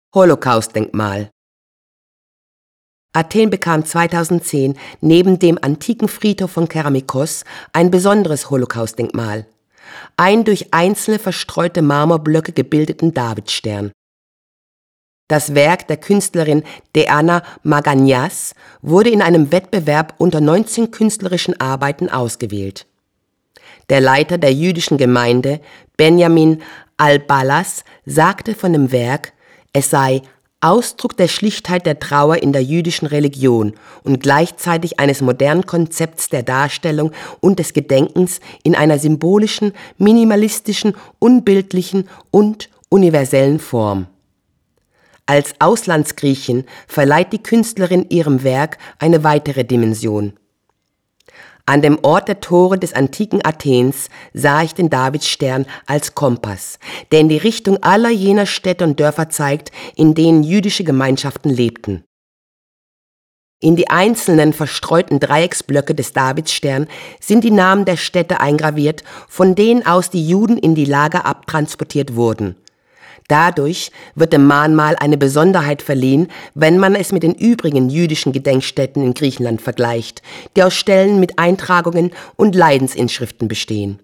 Holocaust-Denkmal. Athen bekam 2010 neben dem antiken Friedhof von Keramikos ein besonderes Holocaust-Denkmal: einen durch einzelne verstreute Marmorblöcke gebildeten Davidstern. Das Werk der Künstlerin Deanna Magagnas wurde in einem Wettbewerb unter 19 künstlerischen Arbeiten ausgewählt. Der Leiter der jüdischen Gemeinde, Benjamin Al-Ballas, sagte von dem Werk, es sei Ausdruck der Schlichtheit der Trauer in der jüdischen Religion und gleichzeitig eines modernen Konzepts der Darstellung und des Gedenkens in einer symbolischen, minimalistischen, unbildlichen und universellen Form. Als Auslandsgriechin verleiht die Künstlerin ihrem Werk eine weitere Dimension. An dem Ort der Tore des antiken Athens sah ich den Davidstern als Kompass, der in die Richtung aller jener Städte und Dörfer zeigt, in denen jüdische Gemeinschaften lebten. In die einzelnen verstreuten Dreiecksblöcke des Davidstern sind die Namen der Städte eingraviert, von denen aus die Juden in die Lager abtransportiert wurden. Dadurch wird dem Mahnmal eine Besonderheit verliehen, wenn man es mit den übrigen jüdischen Gedenkstätten in Griechenland vergleicht, die aus Stellen mit Eintragungen und Leidensinschriften bestehen.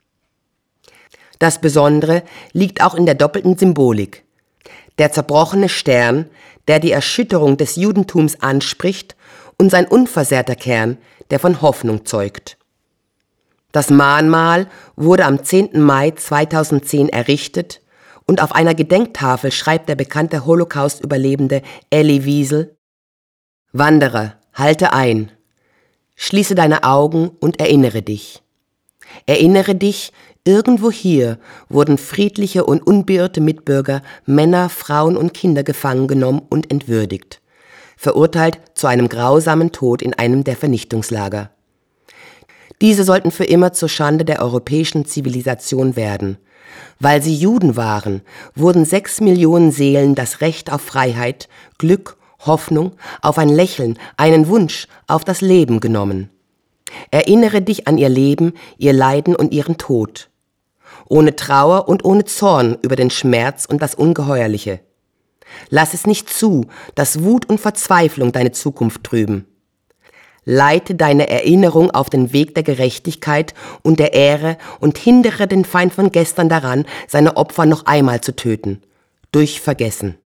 Das Besondere liegt auch in der doppelten Symbolik. Der zerbrochene Stern, der die Erschütterung des Judentums anspricht, und sein unversehrter Kern, der von Hoffnung zeugt. Das Mahnmal wurde am 10. Mai 2010 errichtet, und auf einer Gedenktafel schreibt der bekannte Holocaust-Überlebende Elie Wiesel: Wanderer, halte ein, schließe deine Augen und erinnere dich. Erinnere dich, irgendwo hier wurden friedliche und unbeirrte Mitbürger, Männer, Frauen und Kinder gefangen genommen und entwürdigt, verurteilt zu einem grausamen Tod in einem der Vernichtungslager. Diese sollten für immer zur Schande der europäischen Zivilisation werden. Weil sie Juden waren, wurden 6 Millionen Seelen das Recht auf Freiheit, Glück, Hoffnung, auf ein Lächeln, einen Wunsch, auf das Leben genommen. Erinnere dich an ihr Leben, ihr Leiden und ihren Tod. Ohne Trauer und ohne Zorn über den Schmerz und das Ungeheuerliche. Lass es nicht zu, dass Wut und Verzweiflung deine Zukunft trüben. Leite deine Erinnerung auf den Weg der Gerechtigkeit und der Ehre und hindere den Feind von gestern daran, seine Opfer noch einmal zu töten. Durch Vergessen.